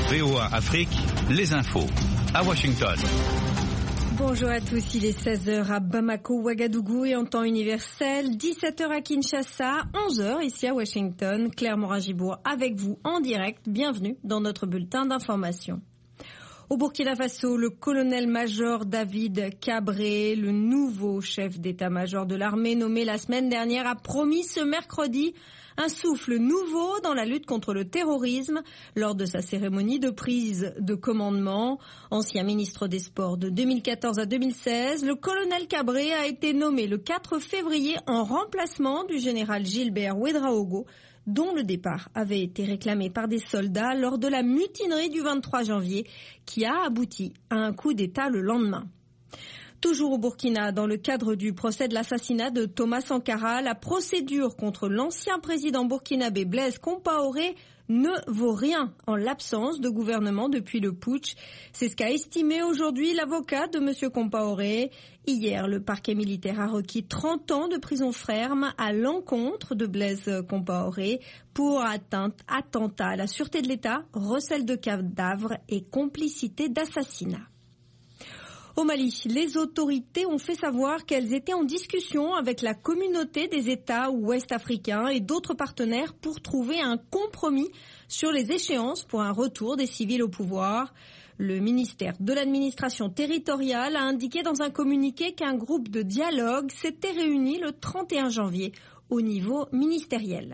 VOA Afrique, les infos. À Washington. Bonjour à tous, il est 16h à Bamako, Ouagadougou et en temps universel, 17h à Kinshasa, 11h ici à Washington. Claire Morin-Gibour avec vous en direct. Bienvenue dans notre bulletin d'information. Au Burkina Faso, le colonel-major David Cabré, le nouveau chef d'état-major de l'armée nommé la semaine dernière, a promis ce mercredi un souffle nouveau dans la lutte contre le terrorisme lors de sa cérémonie de prise de commandement. Ancien ministre des Sports de 2014 à 2016, le colonel Cabré a été nommé le 4 février en remplacement du général Gilbert Ouédraogo, dont le départ avait été réclamé par des soldats lors de la mutinerie du 23 janvier qui a abouti à un coup d'État le lendemain. Toujours au Burkina, dans le cadre du procès de l'assassinat de Thomas Sankara, la procédure contre l'ancien président burkinabé Blaise Compaoré ne vaut rien en l'absence de gouvernement depuis le putsch. C'est ce qu'a estimé aujourd'hui l'avocat de M. Compaoré. Hier, le parquet militaire a requis 30 ans de prison ferme à l'encontre de Blaise Compaoré pour attentat à la sûreté de l'État, recel de cadavres et complicité d'assassinat. Au Mali, les autorités ont fait savoir qu'elles étaient en discussion avec la communauté des États ouest-africains et d'autres partenaires pour trouver un compromis sur les échéances pour un retour des civils au pouvoir. Le ministère de l'administration territoriale a indiqué dans un communiqué qu'un groupe de dialogue s'était réuni le 31 janvier au niveau ministériel.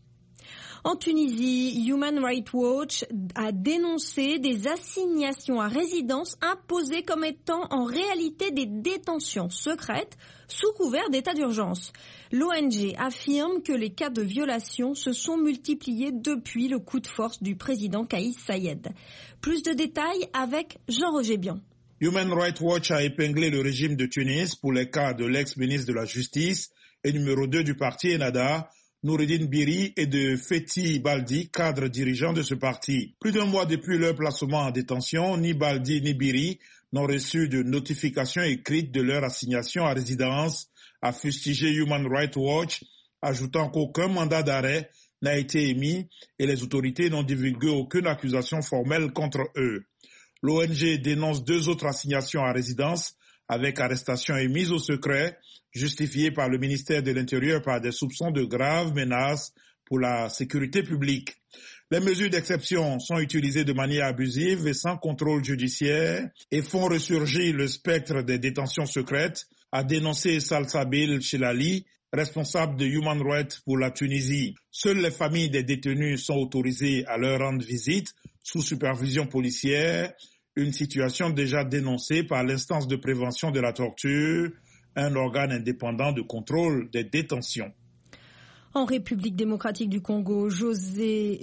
En Tunisie, Human Rights Watch a dénoncé des assignations à résidence imposées comme étant en réalité des détentions secrètes sous couvert d'état d'urgence. L'ONG affirme que les cas de violation se sont multipliés depuis le coup de force du président Kais Saied. Plus de détails avec Jean-Roger Bian. Human Rights Watch a épinglé le régime de Tunis pour les cas de l'ex-ministre de la Justice et numéro 2 du parti Ennahda, Noureddine Biri, et de Fethi Baldi, cadre dirigeant de ce parti. Plus d'un mois depuis leur placement en détention, ni Baldi ni Biri n'ont reçu de notification écrite de leur assignation à résidence, a fustigé Human Rights Watch, ajoutant qu'aucun mandat d'arrêt n'a été émis et les autorités n'ont divulgué aucune accusation formelle contre eux. L'ONG dénonce 2 autres assignations à résidence avec arrestation et mise au secret, justifiée par le ministère de l'Intérieur par des soupçons de graves menaces pour la sécurité publique. Les mesures d'exception sont utilisées de manière abusive et sans contrôle judiciaire et font ressurgir le spectre des détentions secrètes, a dénoncé Salsabil Chilali, responsable de Human Rights pour la Tunisie. Seules les familles des détenus sont autorisées à leur rendre visite sous supervision policière, une situation déjà dénoncée par l'instance de prévention de la torture, un organe indépendant de contrôle des détentions. En République démocratique du Congo, Josué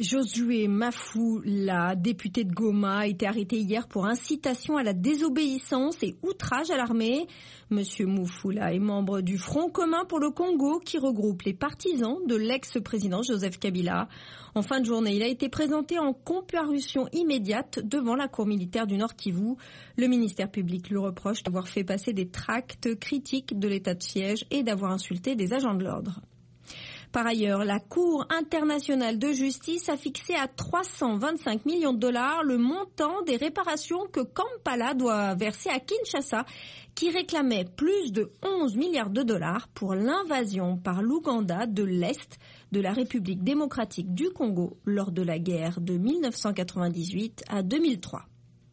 Mafoula, député de Goma, a été arrêté hier pour incitation à la désobéissance et outrage à l'armée. Monsieur Mafoula est membre du Front commun pour le Congo qui regroupe les partisans de l'ex-président Joseph Kabila. En fin de journée, il a été présenté en comparution immédiate devant la cour militaire du Nord Kivu. Le ministère public lui reproche d'avoir fait passer des tracts critiques de l'état de siège et d'avoir insulté des agents de l'ordre. Par ailleurs, la Cour internationale de justice a fixé à 325 millions de dollars le montant des réparations que Kampala doit verser à Kinshasa, qui réclamait plus de 11 milliards de dollars pour l'invasion par l'Ouganda de l'Est de la République démocratique du Congo lors de la guerre de 1998 à 2003.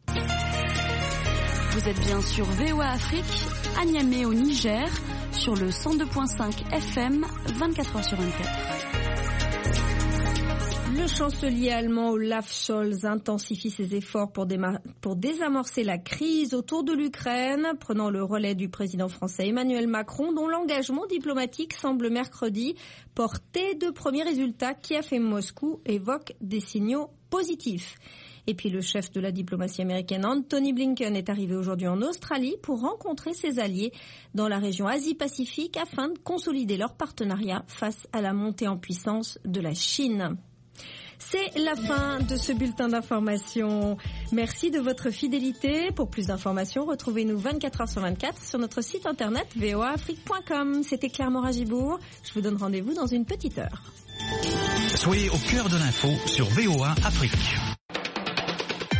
Vous êtes bien sur VOA Afrique, à Niamey au Niger, sur le 102.5 FM, 24h sur 24. Le chancelier allemand Olaf Scholz intensifie ses efforts pour désamorcer la crise autour de l'Ukraine, prenant le relais du président français Emmanuel Macron, dont l'engagement diplomatique semble mercredi porter de premiers résultats. Kiev et Moscou évoquent des signaux positifs. Et puis le chef de la diplomatie américaine Anthony Blinken est arrivé aujourd'hui en Australie pour rencontrer ses alliés dans la région Asie-Pacifique afin de consolider leur partenariat face à la montée en puissance de la Chine. C'est la fin de ce bulletin d'information. Merci de votre fidélité. Pour plus d'informations, retrouvez-nous 24h sur 24 sur notre site internet voaafrique.com. C'était Claire Morin-Gibour. Je vous donne rendez-vous dans une petite heure. Soyez au cœur de l'info sur VOA Afrique.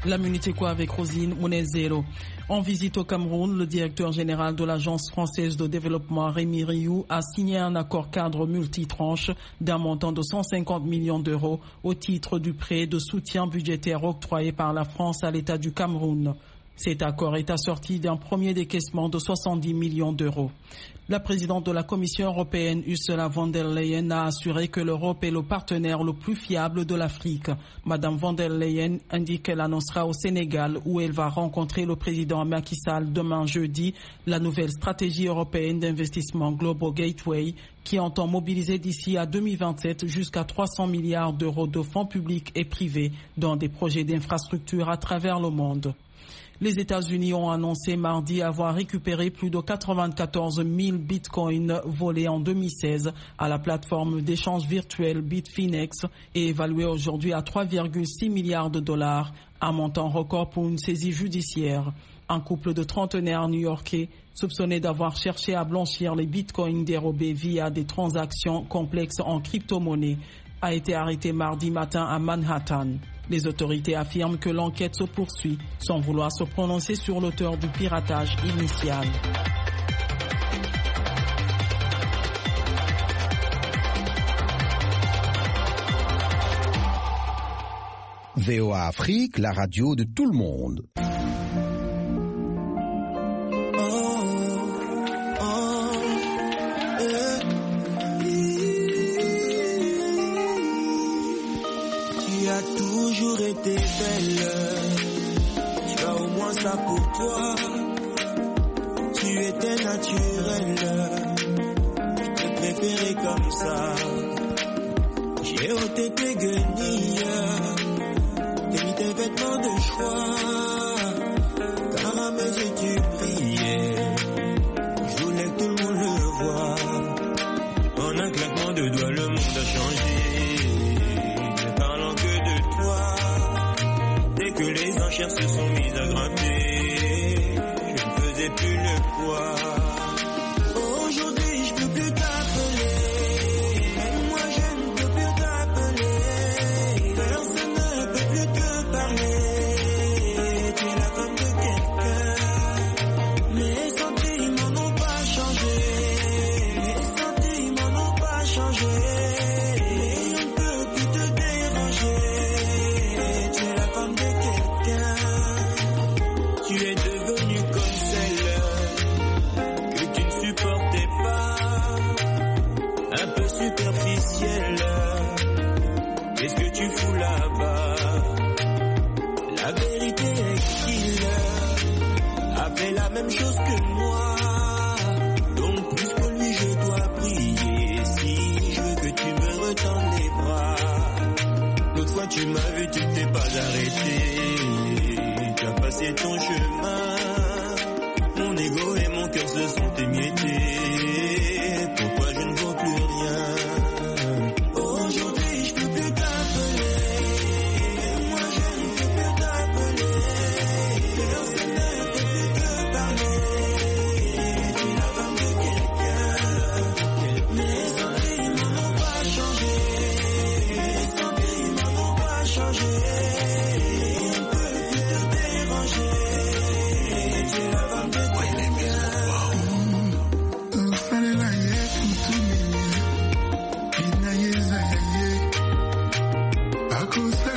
La Minute Éco avec Rosine Mounezero. En visite au Cameroun, le directeur général de l'Agence française de développement, Rémi Rioux, a signé un accord cadre multitranche d'un montant de 150 millions d'euros au titre du prêt de soutien budgétaire octroyé par la France à l'État du Cameroun. Cet accord est assorti d'un premier décaissement de 70 millions d'euros. La présidente de la Commission européenne, Ursula von der Leyen, a assuré que l'Europe est le partenaire le plus fiable de l'Afrique. Madame von der Leyen indique qu'elle annoncera au Sénégal, où elle va rencontrer le président Macky Sall demain jeudi, la nouvelle stratégie européenne d'investissement Global Gateway, qui entend mobiliser d'ici à 2027 jusqu'à 300 milliards d'euros de fonds publics et privés dans des projets d'infrastructure à travers le monde. Les États-Unis ont annoncé mardi avoir récupéré plus de 94 000 bitcoins volés en 2016 à la plateforme d'échange virtuel Bitfinex et évalués aujourd'hui à 3,6 milliards de dollars, un montant record pour une saisie judiciaire. Un couple de trentenaires new-yorkais soupçonnés d'avoir cherché à blanchir les bitcoins dérobés via des transactions complexes en crypto-monnaie a été arrêté mardi matin à Manhattan. Les autorités affirment que l'enquête se poursuit sans vouloir se prononcer sur l'auteur du piratage initial. VOA Afrique, la radio de tout le monde. Toujours été belle, tu as au moins ça pour toi. Tu étais naturelle, je t'ai préféré comme ça. J'ai ôté tes guenilles, t'as mis tes vêtements de choix. Car à mes yeux tu brillais, je voulais que tout le monde le voie. En un claquement de doigts le monde a changé. Que les enchères se sont mises à grimper, je ne faisais plus le poids. Aujourd'hui je peux plus t'appeler, même moi je ne peux plus t'appeler. Personne ne peut plus te parler, tu es la femme de quelqu'un. Mes sentiments n'ont pas changé, mes sentiments n'ont pas changé. Qu'est-ce que tu fous là-bas? La vérité est qu'il a fait la même chose que moi. Donc plus que lui je dois prier. Si je veux que tu me retends les bras. L'autre fois tu m'as vu, tu t'es pas arrêté. Tu as passé ton chemin. Mon ego et mon cœur se sont émiettés. Pourquoi je ne vaux plus rien? Cause